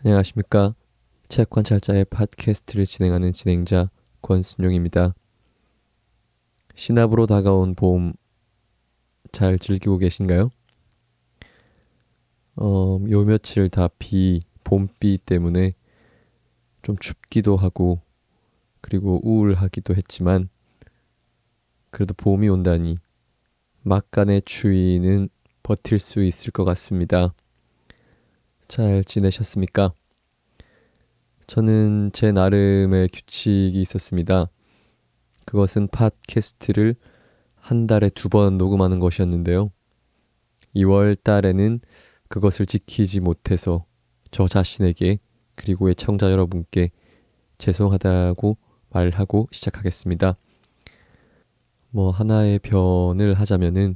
안녕하십니까. 책관찰자의 팟캐스트를 진행하는 진행자 권순용입니다. 신압으로 다가온 봄 잘 즐기고 계신가요? 요 며칠 다 봄비 때문에 좀 춥기도 하고 그리고 우울하기도 했지만 그래도 봄이 온다니 막간의 추위는 버틸 수 있을 것 같습니다. 잘 지내셨습니까? 저는 제 나름의 규칙이 있었습니다. 그것은 팟캐스트를 한 달에 2번 녹음하는 것이었는데요. 2월 달에는 그것을 지키지 못해서 저 자신에게 그리고 애청자 여러분께 죄송하다고 말하고 시작하겠습니다. 하나의 변을 하자면은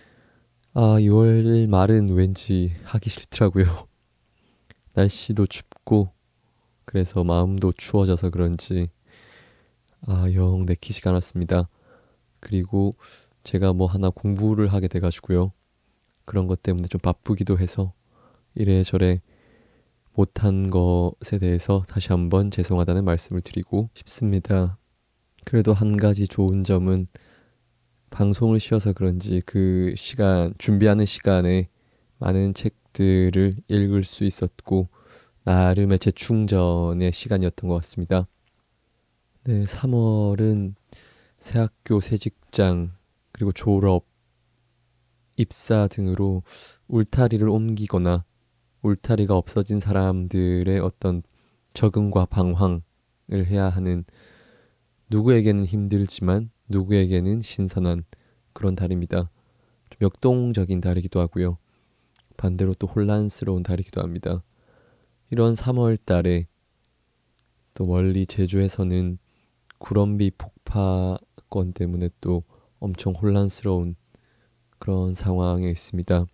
2월 말은 왠지 하기 싫더라고요. 날씨도 춥고 그래서 마음도 추워져서 그런지 영 내키지가 않았습니다. 그리고 제가 하나 공부를 하게 돼가지고요. 그런 것 때문에 좀 바쁘기도 해서 이래저래 못한 것에 대해서 다시 한번 죄송하다는 말씀을 드리고 싶습니다. 그래도 한 가지 좋은 점은 방송을 쉬어서 그런지 그 시간, 준비하는 시간에 많은 책들을 읽을 수 있었고 나름의 재충전의 시간이었던 것 같습니다. 네, 3월은 새 학교, 새 직장, 그리고 졸업, 입사 등으로 울타리를 옮기거나 울타리가 없어진 사람들의 어떤 적응과 방황을 해야 하는 누구에게는 힘들지만 누구에게는 신선한 그런 달입니다. 좀 역동적인 달이기도 하고요. 반대로 또 혼란스러운 달이기도 합니다. 이런 3월 달에 또 멀리 제주에서는 구럼비 폭파건 때문에 또 엄청 혼란스러운 그런 상황에 있습니다.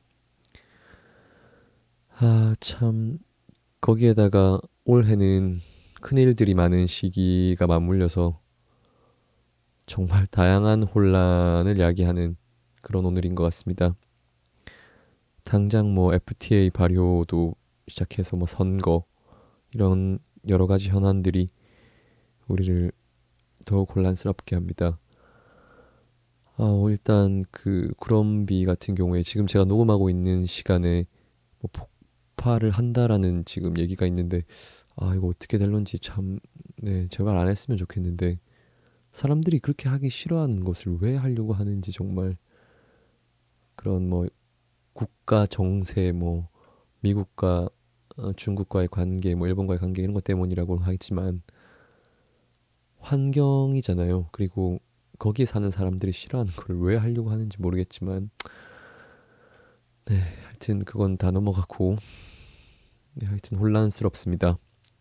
참 거기에다가 올해는 큰일들이 많은 시기가 맞물려서 정말 다양한 혼란을 야기하는 그런 오늘인 것 같습니다. 당장 FTA 발효도 시작해서 선거 이런 여러 가지 현안들이 우리를 더욱 혼란스럽게 합니다. 일단 그 구럼비 같은 경우에 지금 제가 녹음하고 있는 시간에 폭파를 한다라는 지금 얘기가 있는데 이거 어떻게 될런지 참 제발 안 했으면 좋겠는데 사람들이 그렇게 하기 싫어하는 것을 왜 하려고 하는지 정말 그런 국가 정세 미국과 중국과의 관계 일본과의 관계 이런 것 때문이라고 하지만 환경이잖아요. 그리고 거기 사는 사람들이 싫어하는 걸 왜 하려고 하는지 모르겠지만 하여튼 그건 다 넘어가고 하여튼 혼란스럽습니다.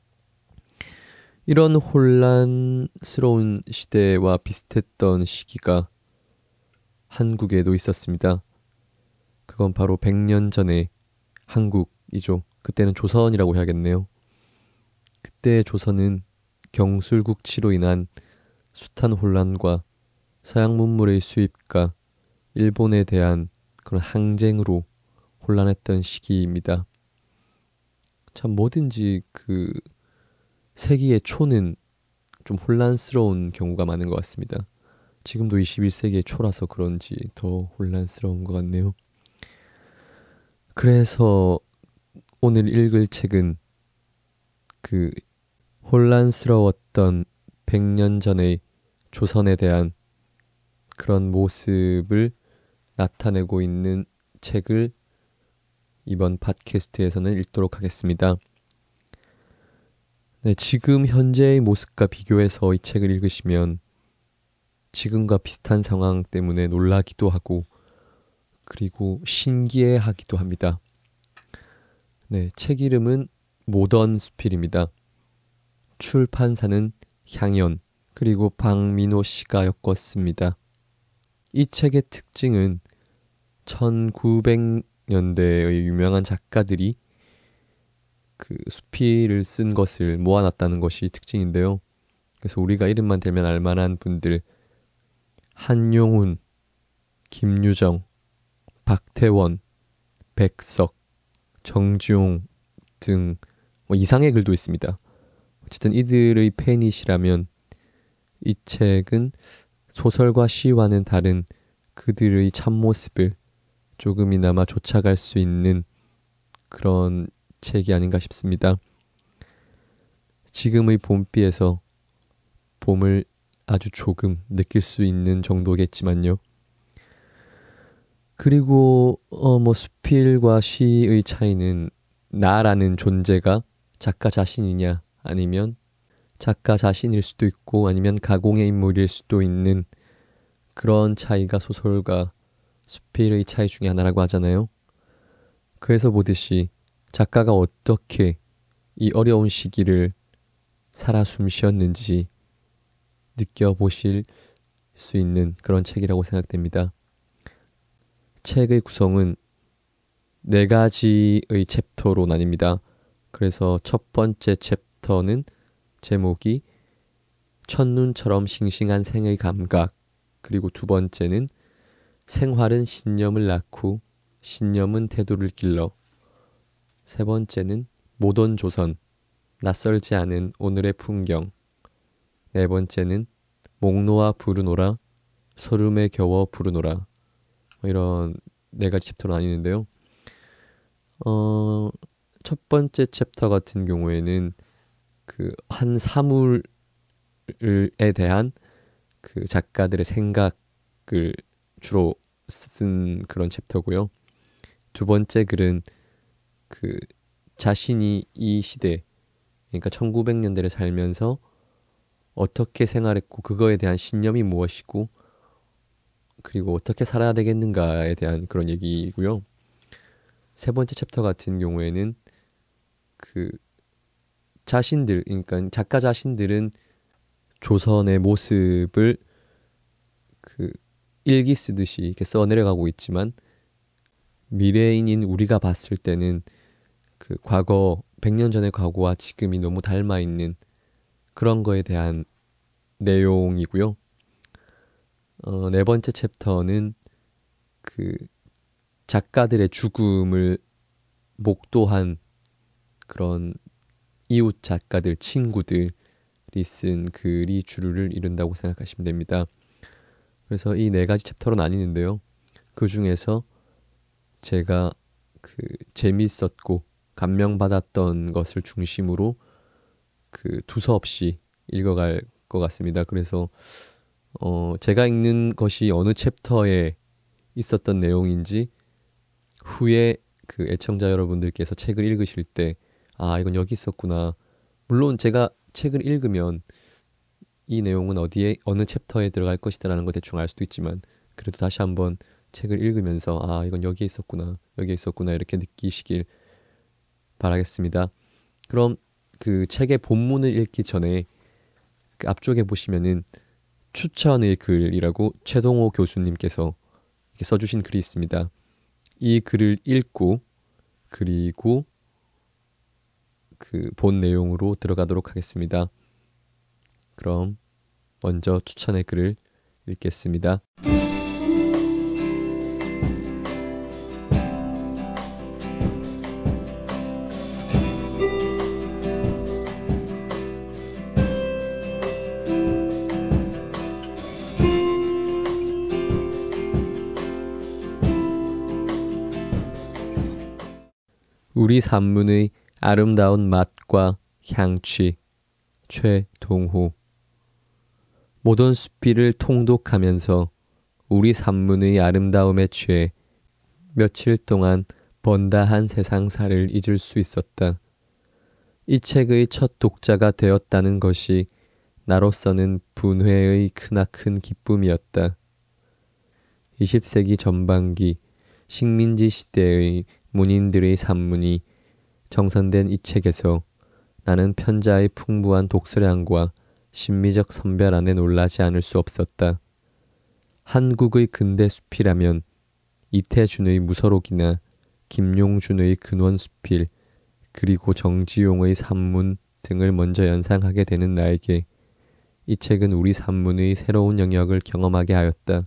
이런 혼란스러운 시대와 비슷했던 시기가 한국에도 있었습니다. 그건 바로 100년 전의 한국이죠. 그때는 조선이라고 해야겠네요. 그때 조선은 경술국치로 인한 숱한 혼란과 서양 문물의 수입과 일본에 대한 그런 항쟁으로 혼란했던 시기입니다. 참 뭐든지 그 세기의 초는 좀 혼란스러운 경우가 많은 것 같습니다. 지금도 21세기의 초라서 그런지 더 혼란스러운 것 같네요. 그래서 오늘 읽을 책은 그 혼란스러웠던 100년 전의 조선에 대한 그런 모습을 나타내고 있는 책을 이번 팟캐스트에서는 읽도록 하겠습니다. 지금 현재의 모습과 비교해서 이 책을 읽으시면 지금과 비슷한 상황 때문에 놀라기도 하고 그리고 신기해하기도 합니다. 책 이름은 모던 수필입니다. 출판사는 향연 그리고 박민호 씨가 엮었습니다. 이 책의 특징은 1900년대의 유명한 작가들이 그 수필을 쓴 것을 모아놨다는 것이 특징인데요. 그래서 우리가 이름만 대면 알만한 분들 한용운, 김유정, 박태원, 백석, 정주용 등 뭐 이상의 글도 있습니다. 어쨌든 이들의 팬이시라면 이 책은 소설과 시와는 다른 그들의 참모습을 조금이나마 쫓아갈 수 있는 그런 책이 아닌가 싶습니다. 지금의 봄비에서 봄을 아주 조금 느낄 수 있는 정도겠지만요. 그리고 뭐 수필과 시의 차이는 나라는 존재가 작가 자신이냐 아니면 작가 자신일 수도 있고 아니면 가공의 인물일 수도 있는 그런 차이가 소설과 수필의 차이 중에 하나라고 하잖아요. 그래서 보듯이 작가가 어떻게 이 어려운 시기를 살아 숨쉬었는지 느껴보실 수 있는 그런 책이라고 생각됩니다. 책의 구성은 4가지의 챕터로 나뉩니다. 그래서 첫 번째 챕터는 제목이 첫눈처럼 싱싱한 생의 감각, 그리고 두 번째는 생활은 신념을 낳고 신념은 태도를 길러, 세 번째는 모던 조선, 낯설지 않은 오늘의 풍경, 네 번째는 목놓아 부르노라, 서름에 겨워 부르노라. 이런 4가지 챕터로 나뉘는데요. 첫 번째 챕터 같은 경우에는 그 한 사물에 대한 그 작가들의 생각을 주로 쓴 그런 챕터고요. 두 번째 글은 그 자신이 이 시대, 그러니까 1900년대를 살면서 어떻게 생활했고 그거에 대한 신념이 무엇이고 그리고 어떻게 살아야 되겠는가에 대한 그런 얘기이고요. 세 번째 챕터 같은 경우에는 그 자신들, 그러니까 작가 자신들은 조선의 모습을 그 일기 쓰듯이 이렇게 써내려가고 있지만 미래인인 우리가 봤을 때는 그 과거 100년 전의 과거와 지금이 너무 닮아 있는 그런 거에 대한 내용이고요. 네 번째 챕터는 그 작가들의 죽음을 목도한 그런 이웃 작가들, 친구들이 쓴 글이 주류를 이룬다고 생각하시면 됩니다. 그래서 이 4가지 챕터로 나뉘는데요. 그 중에서 제가 그 재밌었고 감명받았던 것을 중심으로 그 두서없이 읽어갈 것 같습니다. 그래서 제가 읽는 것이 어느 챕터에 있었던 내용인지 후에 그 애청자 여러분들께서 책을 읽으실 때 아, 이건 여기 있었구나. 물론 제가 책을 읽으면 이 내용은 어디에 어느 챕터에 들어갈 것이다라는 걸 대충 알 수도 있지만 그래도 다시 한번 책을 읽으면서 아, 이건 여기에 있었구나. 여기에 있었구나. 이렇게 느끼시길 바라겠습니다. 그럼 그 책의 본문을 읽기 전에 그 앞쪽에 보시면은 추천의 글이라고 최동호 교수님께서 이렇게 써주신 글이 있습니다. 이 글을 읽고 그리고 그 본 내용으로 들어가도록 하겠습니다. 그럼 먼저 추천의 글을 읽겠습니다. 우리 산문의 아름다운 맛과 향취, 최동호. 모던 수필을 통독하면서 우리 산문의 아름다움에 취해 며칠 동안 번다한 세상사를 잊을 수 있었다. 이 책의 첫 독자가 되었다는 것이 나로서는 분회의 크나큰 기쁨이었다. 20세기 전반기 식민지 시대의 문인들의 산문이 정선된 이 책에서 나는 편자의 풍부한 독서량과 심미적 선별안에 놀라지 않을 수 없었다. 한국의 근대 수필하면 이태준의 무서록이나 김용준의 근원수필, 그리고 정지용의 산문 등을 먼저 연상하게 되는 나에게 이 책은 우리 산문의 새로운 영역을 경험하게 하였다.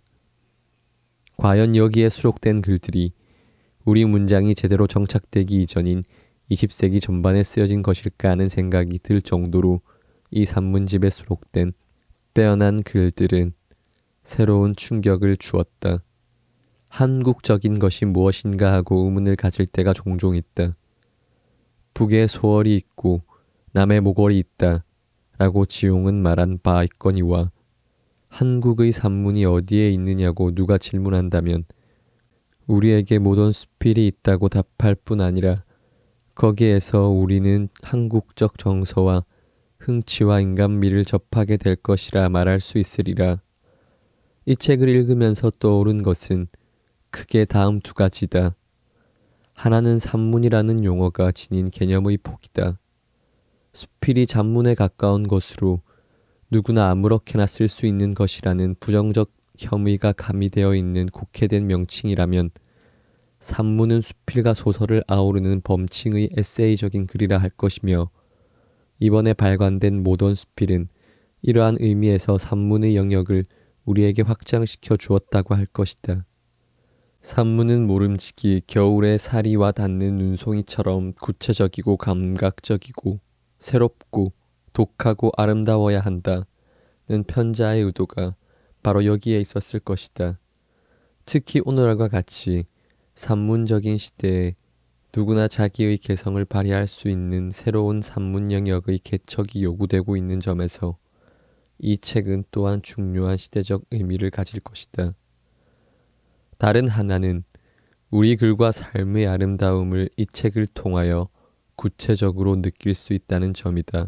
과연 여기에 수록된 글들이 우리 문장이 제대로 정착되기 이전인 20세기 전반에 쓰여진 것일까 하는 생각이 들 정도로 이 산문집에 수록된 빼어난 글들은 새로운 충격을 주었다. 한국적인 것이 무엇인가 하고 의문을 가질 때가 종종 있다. 북에 소월이 있고 남에 모골이 있다 라고 지용은 말한 바 있거니와 한국의 산문이 어디에 있느냐고 누가 질문한다면 우리에게 모던 수필이 있다고 답할 뿐 아니라 거기에서 우리는 한국적 정서와 흥취와 인간미를 접하게 될 것이라 말할 수 있으리라. 이 책을 읽으면서 떠오른 것은 크게 다음 두 가지다. 하나는 산문이라는 용어가 지닌 개념의 폭이다. 수필이 잡문에 가까운 것으로 누구나 아무렇게나 쓸 수 있는 것이라는 부정적 혐의가 가미되어 있는 곡해된 명칭이라면 산문은 수필과 소설을 아우르는 범칭의 에세이적인 글이라 할 것이며 이번에 발간된 모던 수필은 이러한 의미에서 산문의 영역을 우리에게 확장시켜 주었다고 할 것이다. 산문은 모름지기 겨울의 사리와 닿는 눈송이처럼 구체적이고 감각적이고 새롭고 독하고 아름다워야 한다는 편자의 의도가 바로 여기에 있었을 것이다. 특히 오늘과 같이 산문적인 시대에 누구나 자기의 개성을 발휘할 수 있는 새로운 산문 영역의 개척이 요구되고 있는 점에서 이 책은 또한 중요한 시대적 의미를 가질 것이다. 다른 하나는 우리 글과 삶의 아름다움을 이 책을 통하여 구체적으로 느낄 수 있다는 점이다.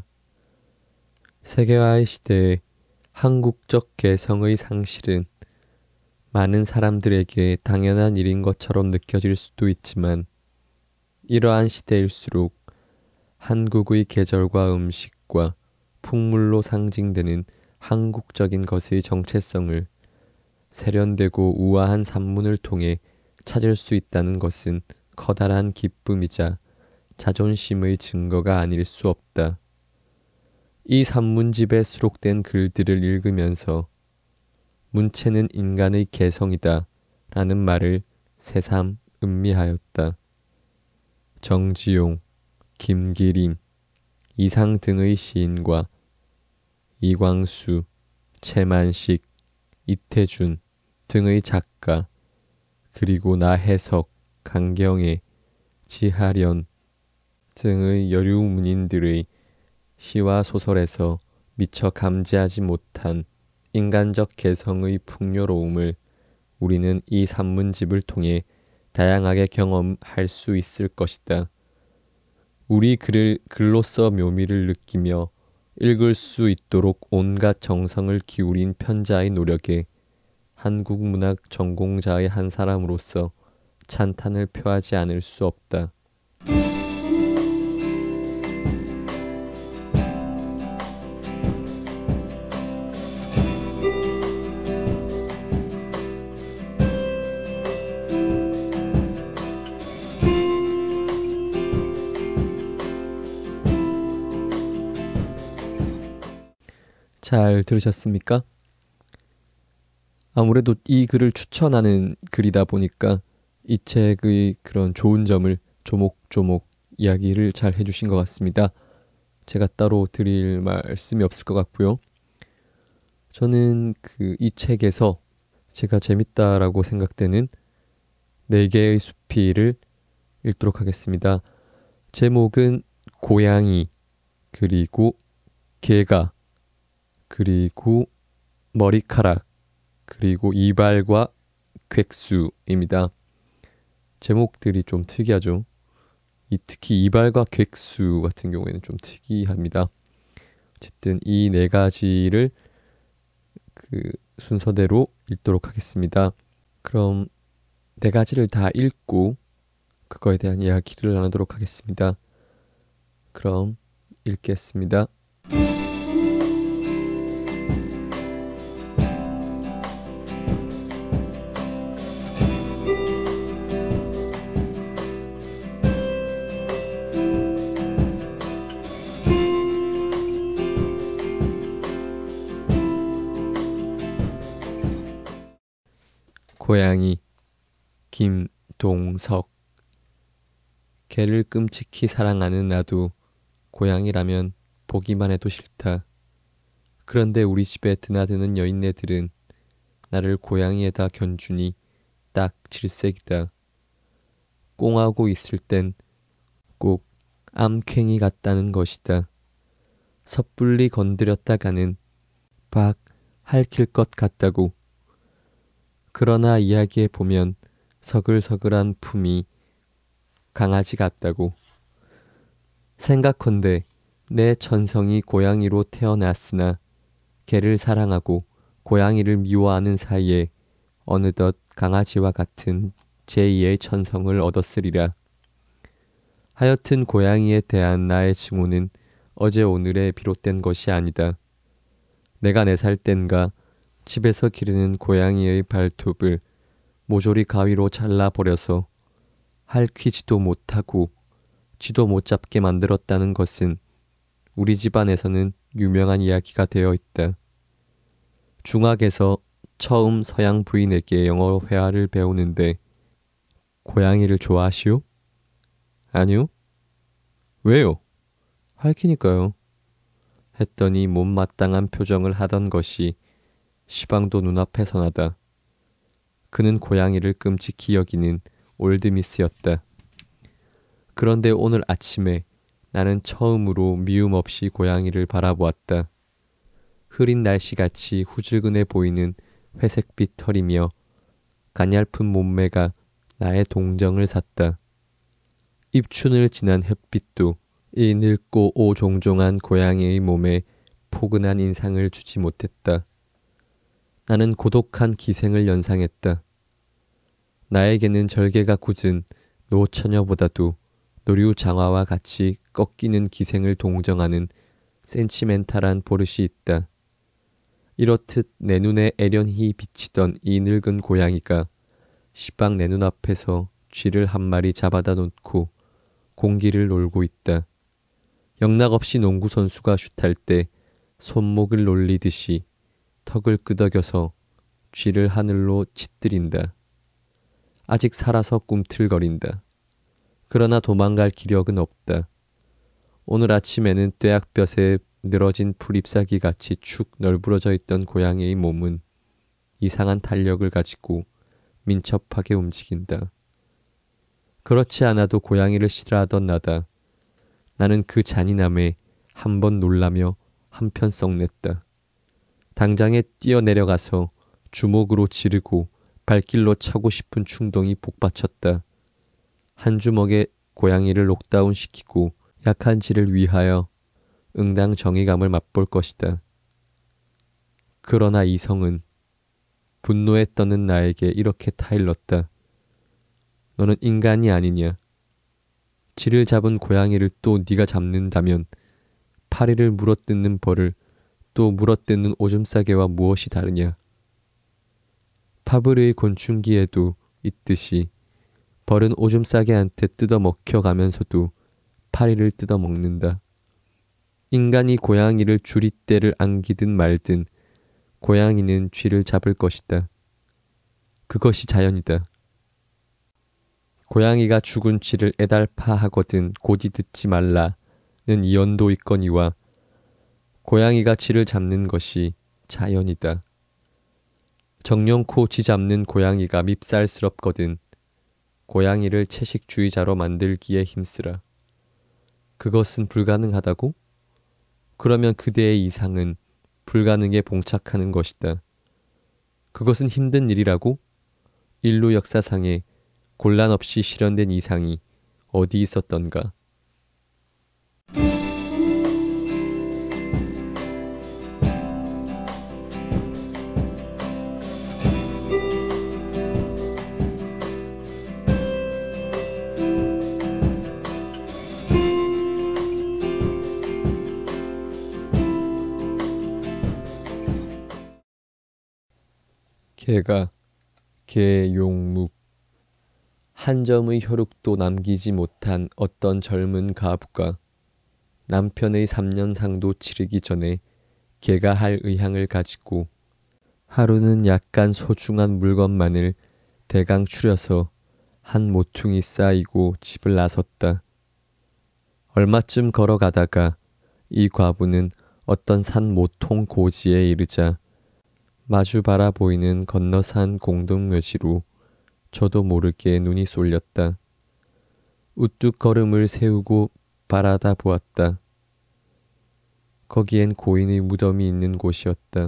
세계화의 시대에 한국적 개성의 상실은 많은 사람들에게 당연한 일인 것처럼 느껴질 수도 있지만 이러한 시대일수록 한국의 계절과 음식과 풍물로 상징되는 한국적인 것의 정체성을 세련되고 우아한 산문을 통해 찾을 수 있다는 것은 커다란 기쁨이자 자존심의 증거가 아닐 수 없다. 이 산문집에 수록된 글들을 읽으면서 문체는 인간의 개성이다 라는 말을 새삼 음미하였다. 정지용, 김기림, 이상 등의 시인과 이광수, 최만식, 이태준 등의 작가 그리고 나혜석, 강경애, 지하련 등의 여류 문인들의 시와 소설에서 미처 감지하지 못한 인간적 개성의 풍요로움을 우리는 이 산문집을 통해 다양하게 경험할 수 있을 것이다. 우리 글을 글로써 묘미를 느끼며 읽을 수 있도록 온갖 정성을 기울인 편자의 노력에 한국 문학 전공자의 한 사람으로서 찬탄을 표하지 않을 수 없다. 잘 들으셨습니까? 아무래도 이 글을 추천하는 글이다 보니까 이 책의 그런 좋은 점을 조목조목 이야기를 잘 해주신 것 같습니다. 제가 따로 드릴 말씀이 없을 것 같고요. 저는 이 책에서 제가 재밌다라고 생각되는 4개의 수필을 읽도록 하겠습니다. 제목은 고양이, 그리고 개가, 그리고 머리카락, 그리고 이발과 객수입니다. 제목들이 좀 특이하죠. 특히 이발과 객수 같은 경우에는 좀 특이합니다. 어쨌든 이 4가지를 순서대로 읽도록 하겠습니다. 그럼 4가지를 다 읽고 그거에 대한 이야기를 나누도록 하겠습니다. 그럼 읽겠습니다. 고양이, 김동석. 개를 끔찍히 사랑하는 나도 고양이라면 보기만 해도 싫다. 그런데 우리 집에 드나드는 여인네들은 나를 고양이에다 견주니 딱 질색이다. 꽁하고 있을 땐 꼭 암캥이 같다는 것이다. 섣불리 건드렸다가는 박 핥힐 것 같다고. 그러나 이야기해 보면 서글서글한 품이 강아지 같다고. 생각컨대 내 천성이 고양이로 태어났으나 개를 사랑하고 고양이를 미워하는 사이에 어느덧 강아지와 같은 제2의 천성을 얻었으리라. 하여튼 고양이에 대한 나의 증오는 어제 오늘에 비롯된 것이 아니다. 내가 4살 땐가 집에서 기르는 고양이의 발톱을 모조리 가위로 잘라버려서 핥히지도 못하고 쥐도 못 잡게 만들었다는 것은 우리 집안에서는 유명한 이야기가 되어 있다. 중학에서 처음 서양 부인에게 영어 회화를 배우는데 고양이를 좋아하시오? 아니요. 왜요? 핥히니까요. 했더니 못마땅한 표정을 하던 것이 시방도 눈앞에서 나다. 그는 고양이를 끔찍히 여기는 올드미스였다. 그런데 오늘 아침에 나는 처음으로 미움 없이 고양이를 바라보았다. 흐린 날씨같이 후줄근해 보이는 회색빛 털이며 가냘픈 몸매가 나의 동정을 샀다. 입춘을 지난 햇빛도 이 늙고 오종종한 고양이의 몸에 포근한 인상을 주지 못했다. 나는 고독한 기생을 연상했다. 나에게는 절개가 굳은 노처녀보다도 노류장화와 같이 꺾이는 기생을 동정하는 센치멘탈한 버릇이 있다. 이렇듯 내 눈에 애련히 비치던 이 늙은 고양이가 시방 내 눈앞에서 쥐를 한 마리 잡아다 놓고 공기를 놀고 있다. 영락없이 농구선수가 슛할 때 손목을 놀리듯이 턱을 끄덕여서 쥐를 하늘로 치뜨린다. 아직 살아서 꿈틀거린다. 그러나 도망갈 기력은 없다. 오늘 아침에는 뙤약볕에 늘어진 풀잎사귀 같이 축 널브러져 있던 고양이의 몸은 이상한 탄력을 가지고 민첩하게 움직인다. 그렇지 않아도 고양이를 싫어하던 나다. 나는 그 잔인함에 한번 놀라며 한편 썩냈다. 당장에 뛰어내려가서 주먹으로 지르고 발길로 차고 싶은 충동이 복받쳤다. 한 주먹에 고양이를 록다운 시키고 약한 지를 위하여 응당 정의감을 맛볼 것이다. 그러나 이성은 분노에 떠는 나에게 이렇게 타일렀다. 너는 인간이 아니냐? 쥐를 잡은 고양이를 또 네가 잡는다면 파리를 물어뜯는 벌을 또 물어뜯는 오줌싸개와 무엇이 다르냐? 파브르의 곤충기에도 있듯이 벌은 오줌싸개한테 뜯어먹혀 가면서도 파리를 뜯어먹는다. 인간이 고양이를 주리떼를 안기든 말든 고양이는 쥐를 잡을 것이다. 그것이 자연이다. 고양이가 죽은 쥐를 애달파하거든 고지 듣지 말라는 이언도 있거니와 고양이가 쥐를 잡는 것이 자연이다. 정령코 쥐 잡는 고양이가 밉살스럽거든 고양이를 채식주의자로 만들기에 힘쓰라. 그것은 불가능하다고? 그러면 그대의 이상은 불가능에 봉착하는 것이다. 그것은 힘든 일이라고? 인류 역사상에 곤란 없이 실현된 이상이 어디 있었던가? 개가 개용묵 한 점의 혈육도 남기지 못한 어떤 젊은 가부가 남편의 3년상도 치르기 전에 개가 할 의향을 가지고 하루는 약간 소중한 물건만을 대강 추려서 한 모퉁이 쌓이고 집을 나섰다. 얼마쯤 걸어가다가 이 과부는 어떤 산 모통 고지에 이르자 마주 바라보이는 건너산 공동묘지로 저도 모르게 눈이 쏠렸다. 우뚝 걸음을 세우고 바라다 보았다. 거기엔 고인의 무덤이 있는 곳이었다.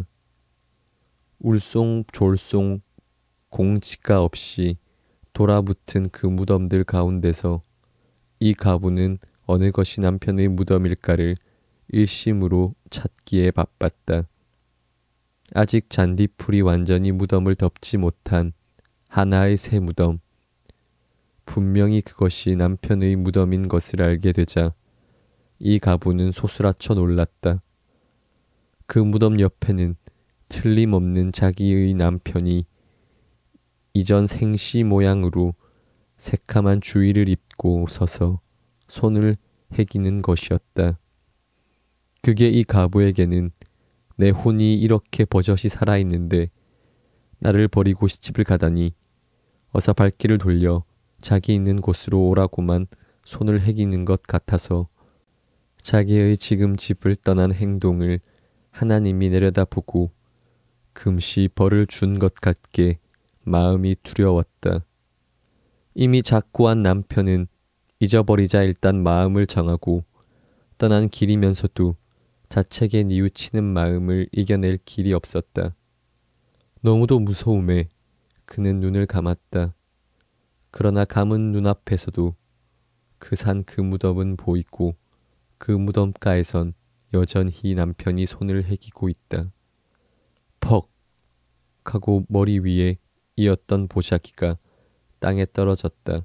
울송졸송 공지가 없이 돌아붙은 그 무덤들 가운데서 이 가부는 어느 것이 남편의 무덤일까를 일심으로 찾기에 바빴다. 아직 잔디풀이 완전히 무덤을 덮지 못한 하나의 새 무덤. 분명히 그것이 남편의 무덤인 것을 알게 되자 이 가부는 소스라쳐 놀랐다. 그 무덤 옆에는 틀림없는 자기의 남편이 이전 생시 모양으로 새카만 주의를 입고 서서 손을 해기는 것이었다. 그게 이 가부에게는 내 혼이 이렇게 버젓이 살아있는데 나를 버리고 시집을 가다니 어서 발길을 돌려 자기 있는 곳으로 오라고만 손을 해기는 것 같아서 자기의 지금 집을 떠난 행동을 하나님이 내려다보고 금시 벌을 준 것 같게 마음이 두려웠다. 이미 작고한 남편은 잊어버리자 일단 마음을 정하고 떠난 길이면서도 자책에 뉘우치는 마음을 이겨낼 길이 없었다. 너무도 무서움에 그는 눈을 감았다. 그러나 감은 눈앞에서도 그 산 그 무덤은 보이고 그 무덤가에선 여전히 남편이 손을 해기고 있다. 퍽 하고 머리 위에 이었던 보자기가 땅에 떨어졌다.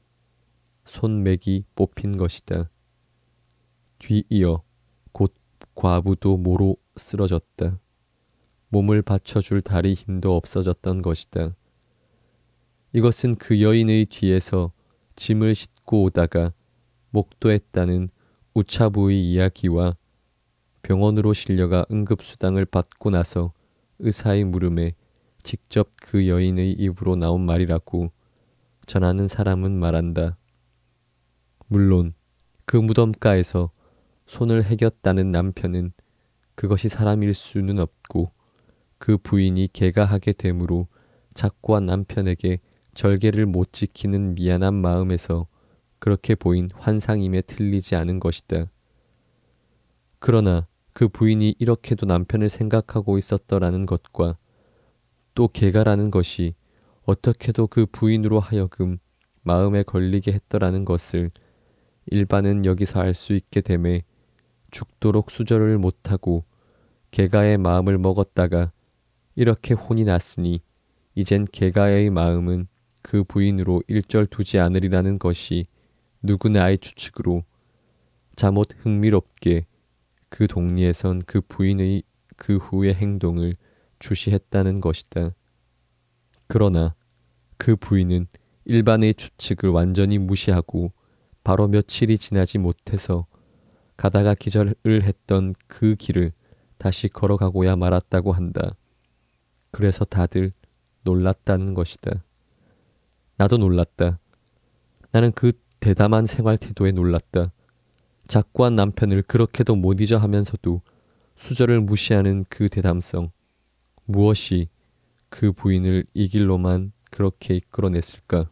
손맥이 뽑힌 것이다. 뒤이어 곧 과부도 모로 쓰러졌다. 몸을 받쳐줄 다리 힘도 없어졌던 것이다. 이것은 그 여인의 뒤에서 짐을 싣고 오다가 목도했다는 우차부의 이야기와 병원으로 실려가 응급수당을 받고 나서 의사의 물음에 직접 그 여인의 입으로 나온 말이라고 전하는 사람은 말한다. 물론 그 무덤가에서 손을 해겼다는 남편은 그것이 사람일 수는 없고 그 부인이 개가 하게 되므로 작고한 남편에게 절개를 못 지키는 미안한 마음에서 그렇게 보인 환상임에 틀리지 않은 것이다. 그러나 그 부인이 이렇게도 남편을 생각하고 있었더라는 것과 또 개가라는 것이 어떻게도 그 부인으로 하여금 마음에 걸리게 했더라는 것을 일반은 여기서 알 수 있게 되매 죽도록 수절을 못하고 개가의 마음을 먹었다가 이렇게 혼이 났으니 이젠 개가의 마음은 그 부인으로 일절 두지 않으리라는 것이 누구나의 추측으로 잠옷 흥미롭게 그 동리에선 그 부인의 그 후의 행동을 주시했다는 것이다. 그러나 그 부인은 일반의 추측을 완전히 무시하고 바로 며칠이 지나지 못해서 가다가 기절을 했던 그 길을 다시 걸어가고야 말았다고 한다. 그래서 다들 놀랐다는 것이다. 나도 놀랐다. 나는 그 대담한 생활 태도에 놀랐다. 작고한 남편을 그렇게도 못 잊어 하면서도 수저를 무시하는 그 대담성. 무엇이 그 부인을 이 길로만 그렇게 이끌어냈을까?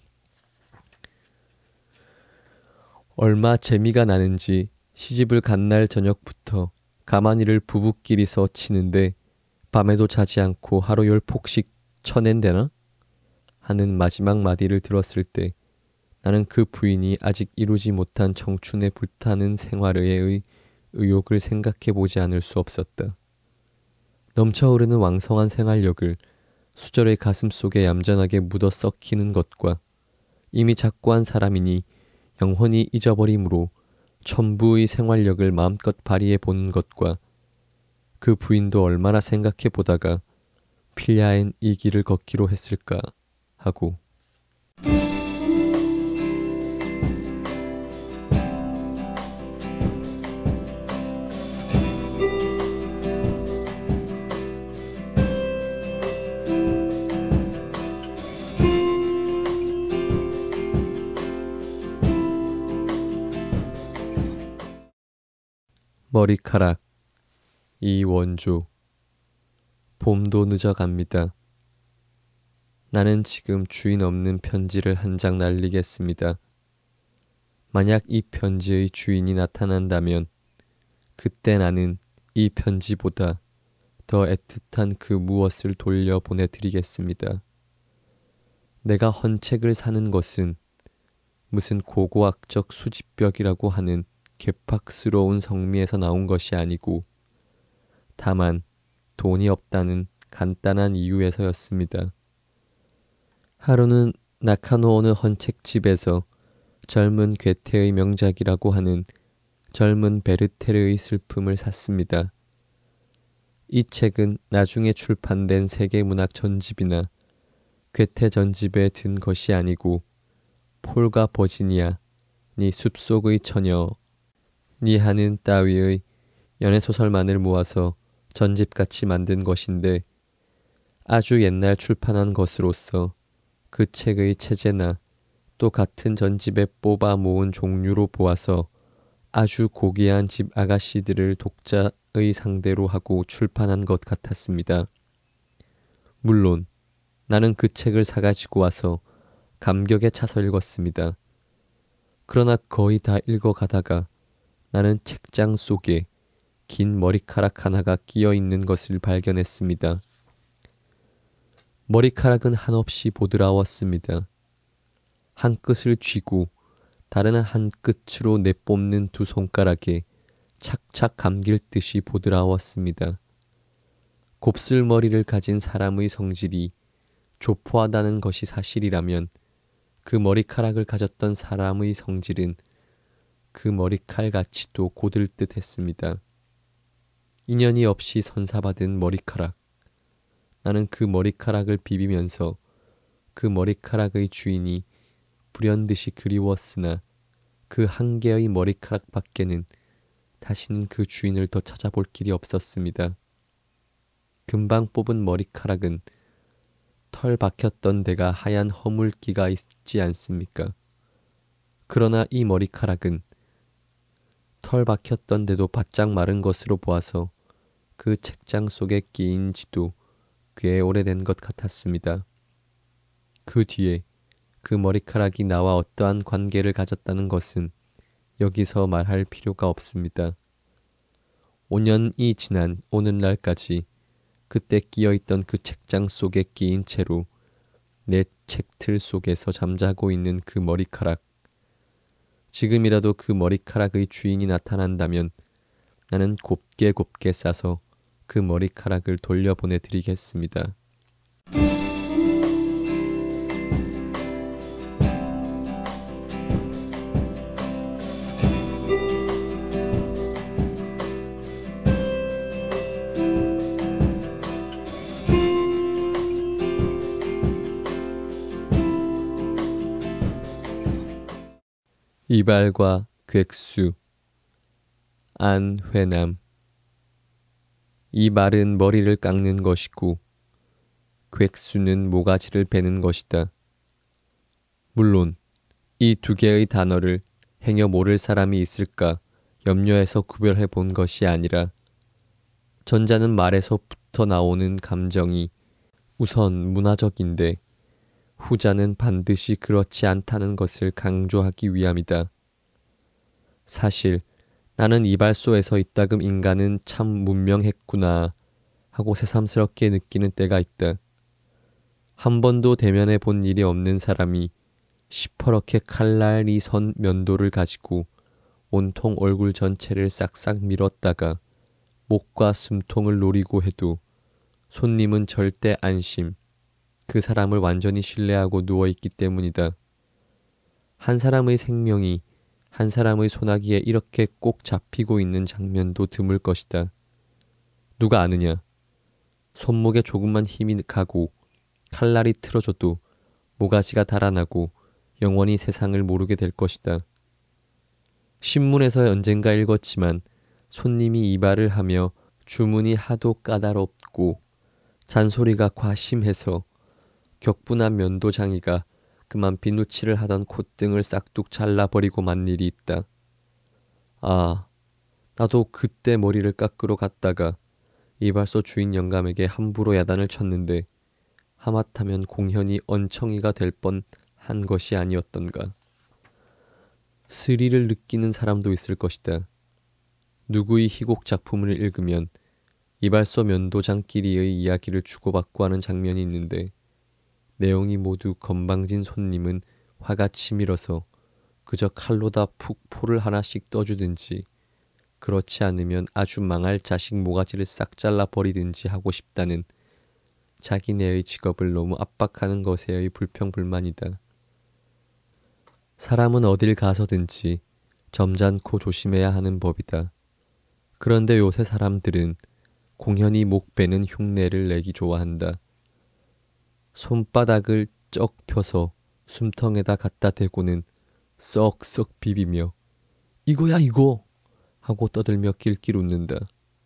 얼마 재미가 나는지 시집을 간 날 저녁부터 가만히를 부부끼리서 치는데 밤에도 자지 않고 하루 10폭씩 쳐낸대나? 하는 마지막 마디를 들었을 때 나는 그 부인이 아직 이루지 못한 청춘에 불타는 생활의 의욕을 생각해 보지 않을 수 없었다. 넘쳐흐르는 왕성한 생활력을 수절의 가슴 속에 얌전하게 묻어 썩히는 것과 이미 작고한 사람이니 영원히 잊어버림으로 천부의 생활력을 마음껏 발휘해 보는 것과 그 부인도 얼마나 생각해 보다가 필야엔 이 길을 걷기로 했을까 하고 머리카락 이원조. 봄도 늦어갑니다. 나는 지금 주인 없는 편지를 한 장 날리겠습니다. 만약 이 편지의 주인이 나타난다면 그때 나는 이 편지보다 더 애틋한 그 무엇을 돌려 보내드리겠습니다. 내가 헌책을 사는 것은 무슨 고고학적 수집벽이라고 하는 괴팍스러운 성미에서 나온 것이 아니고 다만 돈이 없다는 간단한 이유에서였습니다. 하루는 나카노 어느 헌책집에서 젊은 괴테의 명작이라고 하는 젊은 베르테르의 슬픔을 샀습니다. 이 책은 나중에 출판된 세계문학 전집이나 괴테 전집에 든 것이 아니고 폴과 버지니아, 니 숲속의 처녀, 니 하는 따위의 연애소설만을 모아서 전집같이 만든 것인데 아주 옛날 출판한 것으로서 그 책의 체제나 또 같은 전집에 뽑아 모은 종류로 보아서 아주 고귀한 집 아가씨들을 독자의 상대로 하고 출판한 것 같았습니다. 물론 나는 그 책을 사가지고 와서 감격에 차서 읽었습니다. 그러나 거의 다 읽어가다가 나는 책장 속에 긴 머리카락 하나가 끼어 있는 것을 발견했습니다. 머리카락은 한없이 보드라웠습니다. 한 끝을 쥐고 다른 한 끝으로 내뽑는 두 손가락에 착착 감길 듯이 보드라웠습니다. 곱슬머리를 가진 사람의 성질이 조포하다는 것이 사실이라면 그 머리카락을 가졌던 사람의 성질은 그 머리칼같이도 고들 듯 했습니다. 인연이 없이 선사받은 머리카락. 나는 그 머리카락을 비비면서 그 머리카락의 주인이 불현듯이 그리웠으나 그 한 개의 머리카락 밖에는 다시는 그 주인을 더 찾아볼 길이 없었습니다. 금방 뽑은 머리카락은 털 박혔던 데가 하얀 허물기가 있지 않습니까? 그러나 이 머리카락은 털 박혔던 데도 바짝 마른 것으로 보아서 그 책장 속에 끼인 지도 꽤 오래된 것 같았습니다. 그 뒤에 그 머리카락이 나와 어떠한 관계를 가졌다는 것은 여기서 말할 필요가 없습니다. 5년이 지난 오늘날까지 그때 끼어있던 그 책장 속에 끼인 채로 내 책틀 속에서 잠자고 있는 그 머리카락. 지금이라도 그 머리카락의 주인이 나타난다면 나는 곱게 곱게 싸서 그 머리카락을 돌려보내드리겠습니다. 이발과 객수 안회남. 이발은 머리를 깎는 것이고 객수는 모가지를 베는 것이다. 물론 이 두 개의 단어를 행여 모를 사람이 있을까 염려해서 구별해 본 것이 아니라 전자는 말에서부터 나오는 감정이 우선 문화적인데 후자는 반드시 그렇지 않다는 것을 강조하기 위함이다. 사실 나는 이발소에서 이따금 인간은 참 문명했구나 하고 새삼스럽게 느끼는 때가 있다. 한 번도 대면해 본 일이 없는 사람이 시퍼렇게 칼날이 선 면도를 가지고 온통 얼굴 전체를 싹싹 밀었다가 목과 숨통을 노리고 해도 손님은 절대 안심, 그 사람을 완전히 신뢰하고 누워있기 때문이다. 한 사람의 생명이 한 사람의 소나기에 이렇게 꼭 잡히고 있는 장면도 드물 것이다. 누가 아느냐? 손목에 조금만 힘이 가고 칼날이 틀어져도 모가지가 달아나고 영원히 세상을 모르게 될 것이다. 신문에서 언젠가 읽었지만 손님이 이발을 하며 주문이 하도 까다롭고 잔소리가 과심해서 격분한 면도장이가 그만 비누칠을 하던 콧등을 싹둑 잘라버리고 만 일이 있다. 아, 나도 그때 머리를 깎으러 갔다가 이발소 주인 영감에게 함부로 야단을 쳤는데 하마터면 공현이 언청이가 될 뻔한 것이 아니었던가. 스릴을 느끼는 사람도 있을 것이다. 누구의 희곡 작품을 읽으면 이발소 면도장끼리의 이야기를 주고받고 하는 장면이 있는데 내용이 모두 건방진 손님은 화가 치밀어서 그저 칼로다 푹 포를 하나씩 떠주든지 그렇지 않으면 아주 망할 자식 모가지를 싹 잘라 버리든지 하고 싶다는 자기네의 직업을 너무 압박하는 것에의 불평불만이다. 사람은 어딜 가서든지 점잖고 조심해야 하는 법이다. 그런데 요새 사람들은 공연히 목 베는 흉내를 내기 좋아한다. 손바닥을 쩍 펴서 숨통에다 갖다 대고는 썩썩 비비며 이거야 이거 하고 떠들며 낄낄 웃는다.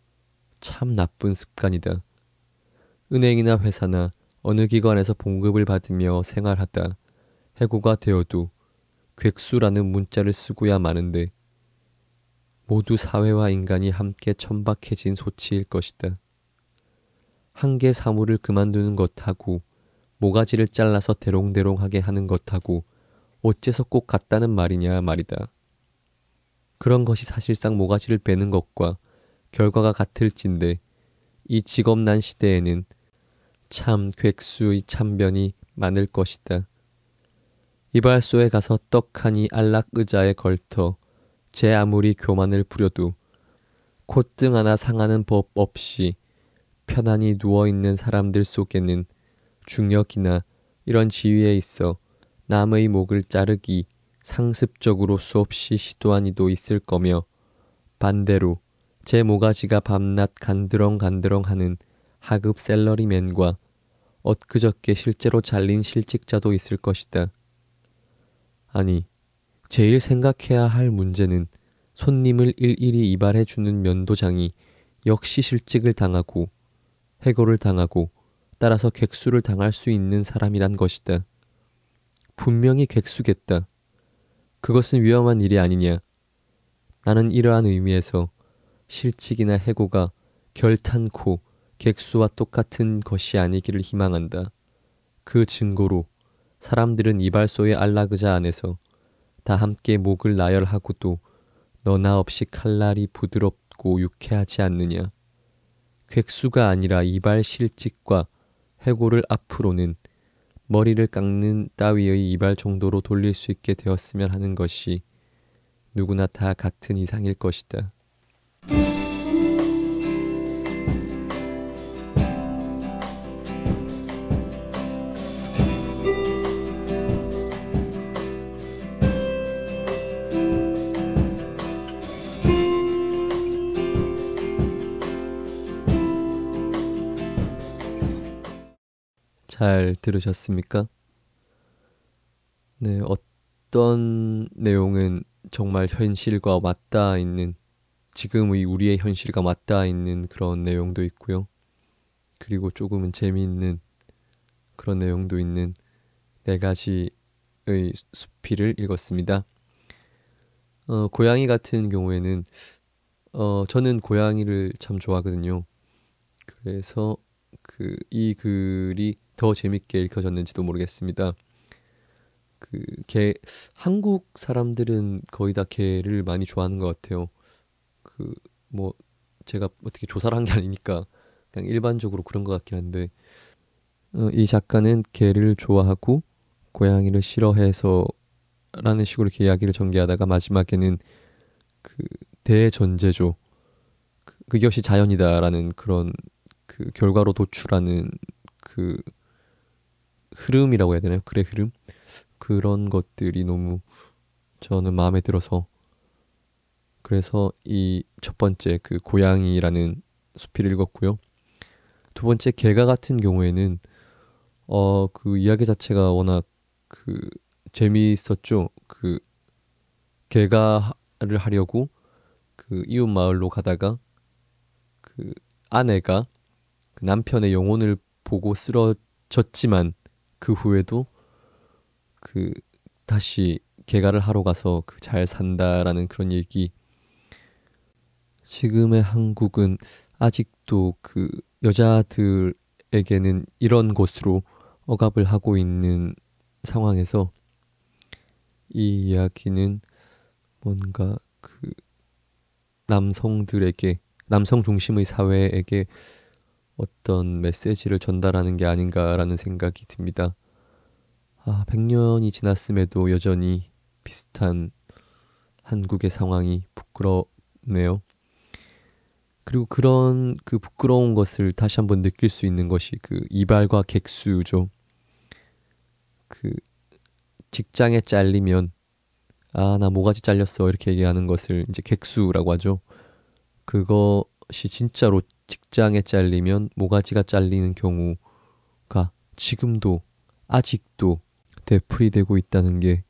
참 나쁜 습관이다. 은행이나 회사나 어느 기관에서 봉급을 받으며 생활하다 해고가 되어도 객수라는 문자를 쓰고야 마는데 모두 사회와 인간이 함께 천박해진 소치일 것이다. 한개 사물을 그만두는 것하고 모가지를 잘라서 대롱대롱하게 하는 것하고 어째서 꼭 같다는 말이냐 말이다. 그런 것이 사실상 모가지를 베는 것과 결과가 같을진데 이 직업난 시대에는 참 객수의 참변이 많을 것이다. 이발소에 가서 떡하니 안락의자에 걸터 제 아무리 교만을 부려도 콧등 하나 상하는 법 없이 편안히 누워있는 사람들 속에는 중력이나 이런 지위에 있어 남의 목을 자르기 상습적으로 수없이 시도한 이도 있을 거며 반대로 제 모가지가 밤낮 간드렁간드렁하는 하급 셀러리맨과 엊그저께 실제로 잘린 실직자도 있을 것이다. 아니, 제일 생각해야 할 문제는 손님을 일일이 이발해주는 면도장이 역시 실직을 당하고 해고를 당하고 따라서 객수를 당할 수 있는 사람이란 것이다. 분명히 객수겠다. 그것은 위험한 일이 아니냐. 나는 이러한 의미에서 실직이나 해고가 결탄코 객수와 똑같은 것이 아니기를 희망한다. 그 증거로 사람들은 이발소의 안락의자 안에서 다 함께 목을 나열하고도 너나 없이 칼날이 부드럽고 유쾌하지 않느냐. 객수가 아니라 이발 실직과 해고를 앞으로는 머리를 깎는 따위의 이발 정도로 돌릴 수 있게 되었으면 하는 것이 누구나 다 같은 이상일 것이다. 잘 들으셨습니까? 네, 어떤 내용은 정말 현실과 맞닿아 있는 지금의 우리의 현실과 맞닿아 있는 그런 내용도 있고요. 그리고 조금은 재미있는 그런 내용도 있는 네 가지의 수필을 읽었습니다. 고양이 같은 경우에는 저는 고양이를 참 좋아하거든요. 그래서 이 글이 더 재밌게 읽혀졌는지도 모르겠습니다. 개 한국 사람들은 거의 다 개를 많이 좋아하는 것 같아요. 뭐 제가 어떻게 조사를 한 게 아니니까 그냥 일반적으로 그런 것 같긴 한데 이 작가는 개를 좋아하고 고양이를 싫어해서 라는 식으로 이렇게 이야기를 전개하다가 마지막에는 그 대전제조 그것이 자연이다라는 그런 결과로 도출하는 그 흐름이라고 해야 되나요? 글의 흐름? 그런 것들이 너무 저는 마음에 들어서 그래서 이 첫 번째 고양이라는 수필을 읽었고요. 두 번째 개가 같은 경우에는 이야기 자체가 워낙 재미있었죠. 개가를 하려고 이웃 마을로 가다가 아내가 남편의 영혼을 보고 쓰러졌지만 그 후에도 다시 개가를 하러 가서 잘 산다라는 그런 얘기 지금의 한국은 아직도 그 여자들에게는 이런 곳으로 억압을 하고 있는 상황에서 이 이야기는 뭔가 그 남성들에게, 남성 중심의 사회에게 어떤 메시지를 전달하는 게 아닌가라는 생각이 듭니다. 100년이 지났음에도 여전히 비슷한 한국의 상황이 부끄럽네요. 그리고 그런 그 부끄러운 것을 다시 한번 느낄 수 있는 것이 그 이발과 객수죠. 그 직장에 잘리면 나 모가지 잘렸어 이렇게 얘기하는 것을 이제 객수라고 하죠. 그것이 진짜로 직장에 잘리면 모가지가 잘리는 경우가 지금도 아직도 되풀이되고 있다는 게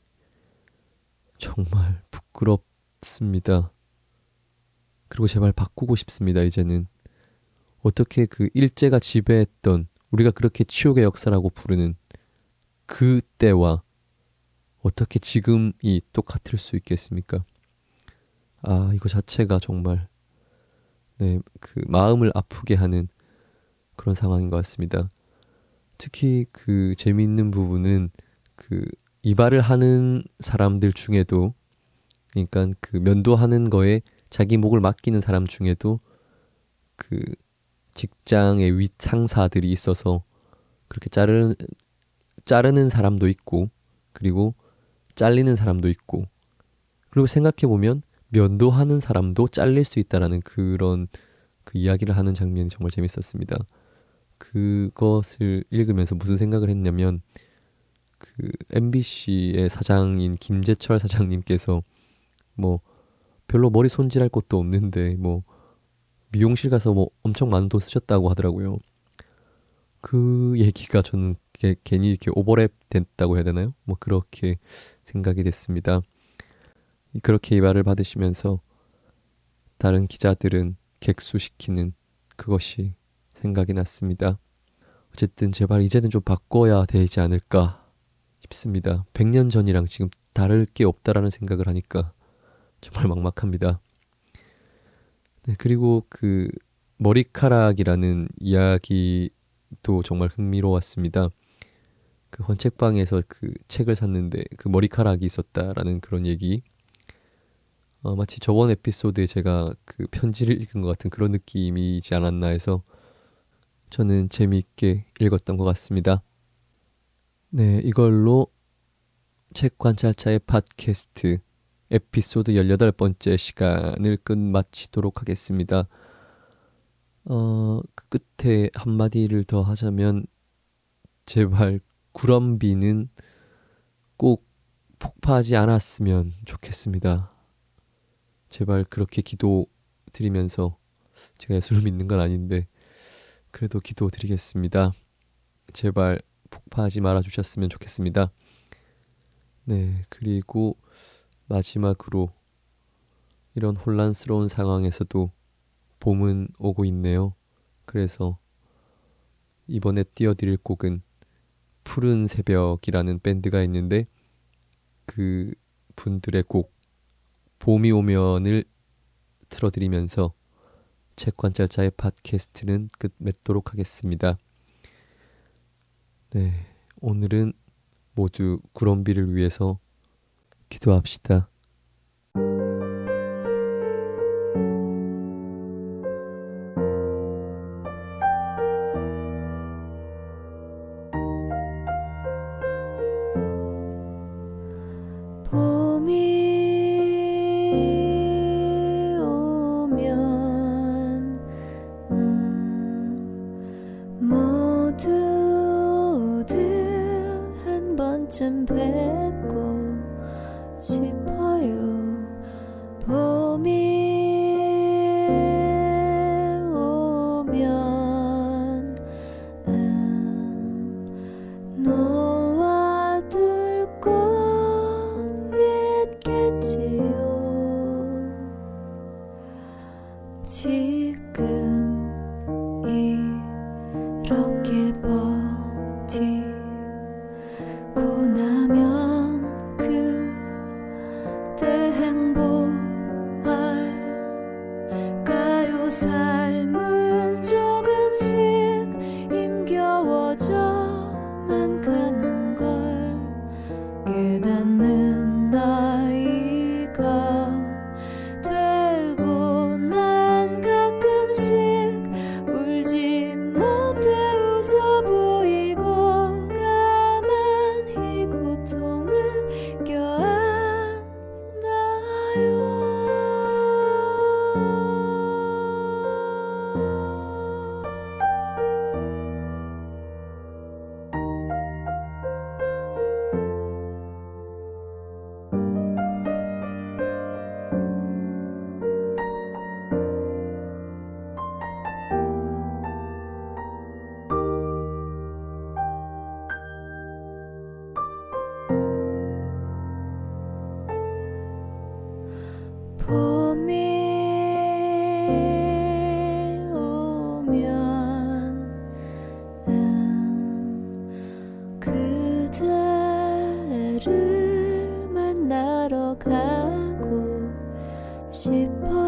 정말 부끄럽습니다. 그리고 제발 바꾸고 싶습니다. 이제는 어떻게 그 일제가 지배했던, 우리가 그렇게 치욕의 역사라고 부르는 그 때와 어떻게 지금이 똑같을 수 있겠습니까? 이거 자체가 정말 그 마음을 아프게 하는 그런 상황인 것 같습니다. 특히 그 재미있는 부분은 그 이발을 하는 사람들 중에도, 그러니까 그 면도하는 거에 자기 목을 맡기는 사람 중에도 그 직장의 윗 상사들이 있어서 그렇게 자르는 사람도 있고, 그리고 잘리는 사람도 있고, 그리고 생각해보면 면도하는 사람도 잘릴 수 있다라는 그런 그 이야기를 하는 장면이 정말 재밌었습니다. 그것을 읽으면서 무슨 생각을 했냐면, 그 MBC의 사장인 김재철 사장님께서 뭐 별로 머리 손질할 것도 없는데 뭐 미용실 가서 뭐 엄청 많은 돈 쓰셨다고 하더라고요. 그 얘기가 저는 괜히 이렇게 오버랩 됐다고 해야 되나요? 뭐 그렇게 생각이 됐습니다. 그렇게 이발을 받으시면서 다른 기자들은 객수시키는 그것이 생각이 났습니다. 어쨌든 제발 이제는 좀 바꿔야 되지 않을까 싶습니다. 100년 전이랑 지금 다를 게 없다라는 생각을 하니까 정말 막막합니다. 네, 그리고 그 머리카락이라는 이야기도 정말 흥미로웠습니다. 그 헌책방에서 그 책을 샀는데 그 머리카락이 있었다라는 그런 얘기. 마치 저번 에피소드에 제가 그 편지를 읽은 것 같은 그런 느낌이지 않았나 해서 저는 재미있게 읽었던 것 같습니다. 네, 이걸로 책 관찰자의 팟캐스트 에피소드 18번째 시간을 끝마치도록 하겠습니다. 그 끝에 한마디를 더 하자면 제발 구럼비는 꼭 폭파하지 않았으면 좋겠습니다. 제발 그렇게 기도 드리면서, 제가 예수를 믿는 건 아닌데 그래도 기도 드리겠습니다. 제발 폭파하지 말아 주셨으면 좋겠습니다. 네, 그리고 마지막으로 이런 혼란스러운 상황에서도 봄은 오고 있네요. 그래서 이번에 띄워드릴 곡은 푸른 새벽이라는 밴드가 있는데 그 분들의 곡 봄이 오면을 틀어드리면서 책관찰자의 팟캐스트는 끝 맺도록 하겠습니다. 네, 오늘은 모두 구럼비를 위해서 기도합시다. 봄이 오면 모두들 한 번쯤 뵙고 싶어요. 봄이 오면 놓아둘 꽃 있겠지요. 지금 이렇게 버티고 나면 그때 행복할까 봄이 오면 그대를 만나러 가고 싶어